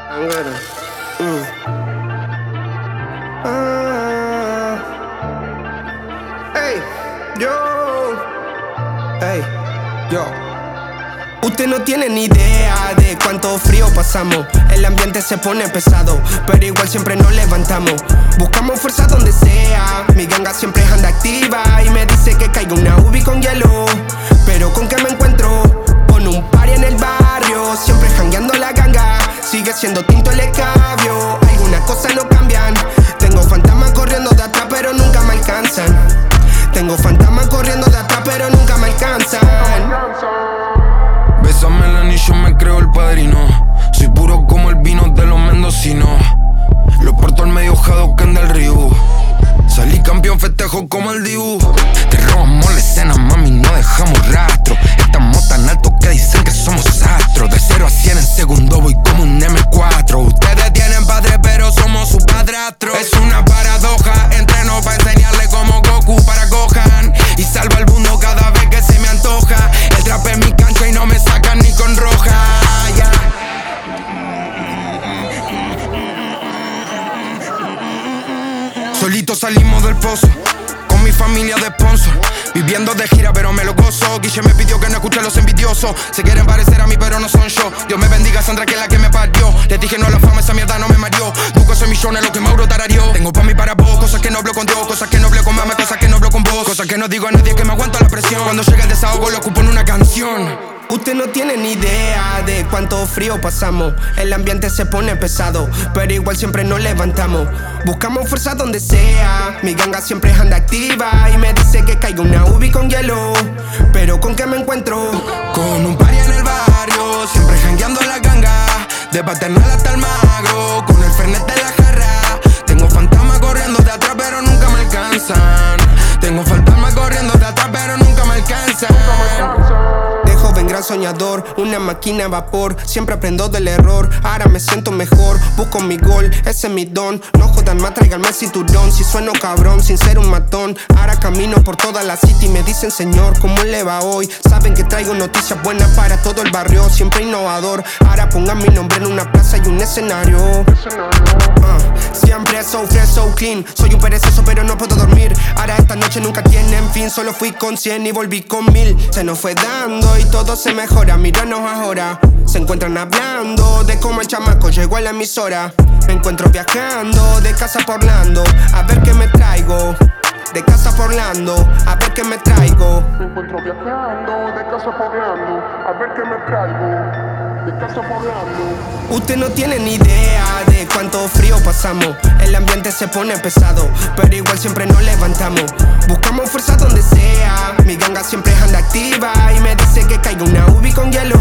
Angara. Ey, yo. Usted no tiene ni idea de cuánto frío pasamos. El ambiente se pone pesado, pero igual siempre nos levantamos. Buscamos fuerza donde sea. Mi ganga siempre anda activa y me dice que caiga una ubi con hielo. Pero ¿con qué me encuentro? Con un party en el barrio, siempre jangueando la ganga. Sigue siendo tinto el escabio, algunas cosas no cambian. Tengo fantasmas corriendo de atrás pero nunca me alcanzan. Tengo fantasmas corriendo de atrás pero nunca me alcanzan. Bésame el anillo, me creo el padrino. Soy puro como el vino de los mendocinos. Lo porto al medio Hadouken del río. Salí campeón, festejo como el Dibu. Te robamos la escena, mami, no dejamos rastro. Estamos tan altos que dicen que somos astros. De 0 a 100 en segundo voy como un M4. Ustedes tienen padre pero somos su padrastro. Es una paradoja, entreno pa' enseñarle como Goku para Gohan. Y salvo al mundo cada vez que se me antoja. El trap es mi cancha y no me sacan ni con roja, yeah. Solito salimos del pozo, con mi familia de sponsor. Viviendo de gira pero me lo gozo. Guille me pidió que no escuche a los envidiosos. Se quieren parecer a mí pero no son yo. Dios me bendiga Sandra que es la que me parió. Les dije no a la fama, esa mierda no me mareó. Busco esos millones, lo que Mauro tarareó. Tengo pa' mí para vos, cosas que no hablo con Dios. Cosas que no hablo con mamá, cosas que no hablo con vos. Cosas que no digo a nadie, que me aguanto la presión. Cuando llega el desahogo lo ocupo en una canción. Usted no tiene ni idea de cuánto frío pasamos. El ambiente se pone pesado, pero igual siempre nos levantamos. Buscamos fuerza donde sea. Mi ganga siempre anda activa y me dice que caiga una ubi con hielo. Pero ¿con qué me encuentro? Con un party en el barrio, siempre jangueando la ganga. De paternal hasta el magro, con el fernet de la jarra. Tengo fantasmas corriendo de atrás pero nunca me alcanzan. Tengo fantasmas corriendo de atrás pero nunca me alcanzan. De joven gran soñador, una máquina a vapor. Siempre aprendo del error, ahora me siento mejor. Busco mi gol, ese es mi don. No jodan más, tráiganme el cinturón. Si sueno cabrón, sin ser un matón. Ahora camino por toda la city y me dicen señor, ¿cómo le va hoy? Saben que traigo noticias buenas para todo el barrio. Siempre innovador, ahora pongan mi nombre en una plaza y un escenario. Siempre so fresh, so clean. Soy un perezoso pero no puedo dormir. Ahora esta noche nunca tienen fin. Solo fui con 100 y volví con 1000. Se nos fue dando y todo se mejora. Míranos ahora. Se encuentran hablando de cómo el chamaco llegó a la emisora. Me encuentro viajando de casa por Orlando. A ver qué me traigo. De casa por Orlando, a ver qué me traigo. Me encuentro viajando de casa por Orlando. A ver qué me traigo. De casa por Orlando. Usted no tiene ni idea de cuánto frío pasamos. El ambiente se pone pesado, pero igual siempre nos levantamos. Buscamos fuerza donde sea. Mi ganga siempre anda activa y me dice que caiga una ubi con hielo.